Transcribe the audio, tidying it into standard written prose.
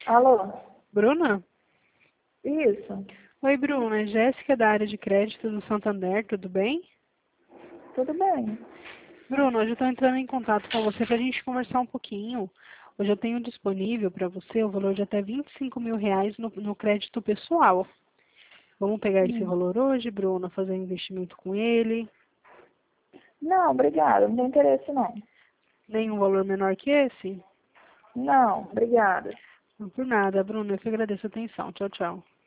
Alô? Bruna? Isso. Oi, Bruna. É Jéssica da área de crédito do Santander, tudo bem? Tudo bem. Bruna, hoje eu estou entrando em contato com você para a gente conversar um pouquinho. Hoje eu tenho disponível para você o valor de até R$ 25.000 no crédito pessoal. Vamos pegar esse Hum. valor hoje, Bruna, fazer um investimento com ele? Não, obrigada. Não tem interesse, não. Nenhum valor menor que esse? Não, obrigada. Não por nada, Bruna. Eu que agradeço a atenção. Tchau, tchau.